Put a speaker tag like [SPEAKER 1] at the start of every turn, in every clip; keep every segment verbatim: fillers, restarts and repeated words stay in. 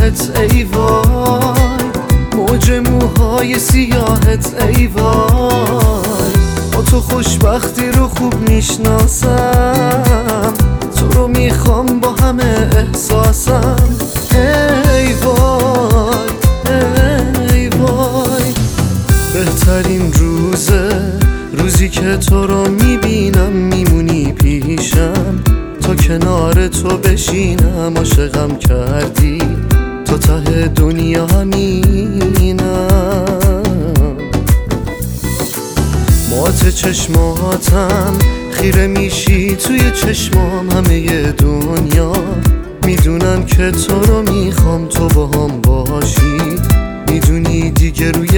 [SPEAKER 1] نگاهت ای وای، موج موهای سیاهت ای وای. با تو خوشبختی رو خوب میشناسم، تو رو میخوام با همه احساسم. ای وای ای وای، بهترین روزه روزی که تو رو میبینم، میمونی پیشم تا کنار تو بشینم. عاشقم کردی تا ته دنیا همینم. مات چشماتم خیره میشی توی چشمام، همه دنیا میدونم که تو رو میخوام، تو با هم باشی میدونی دیگه روی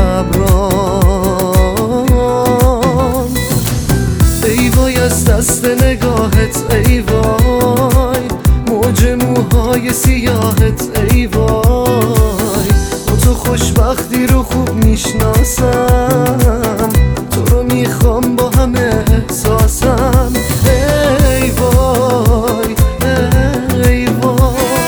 [SPEAKER 1] ابرام. ای وای از دست نگاهت ای وای، موج موهای سیاهت ای وای. با تو خوشبختی رو خوب میشناسم، تو رو میخوام با همه احساسم. ای وای ای وای.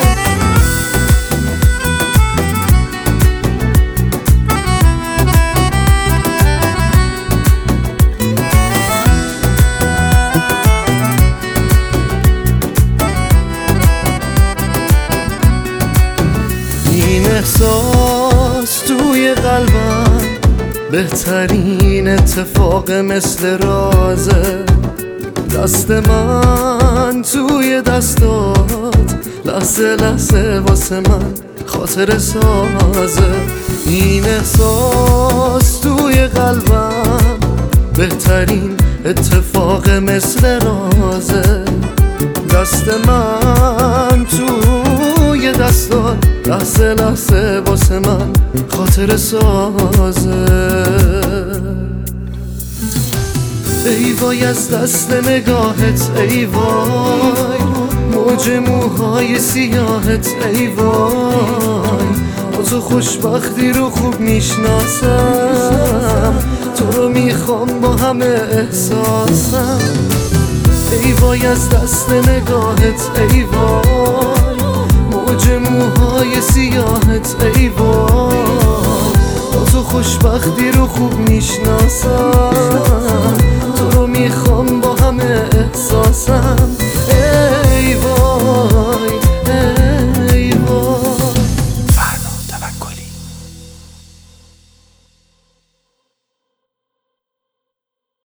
[SPEAKER 1] این احساس توی قلبم بهترین اتفاق مثل رازه. دست من توی دستات لحظه لحظه واسه من خاطر سازه. این احساس توی قلبم بهترین اتفاق مثل رازه. دست من توی دستات لحظه لحظه واسه من خاطر سازه. ای وای از دست نگاهت ای وای، موج موهای سیاهت ای وای. با تو خوشبختی رو خوب میشناسم، تو رو میخوام با همه احساسم. ای وای از دست نگاهت ای وای، موج موهای سیاهت ای وای. با تو خوشبختی رو خوب میشناسم،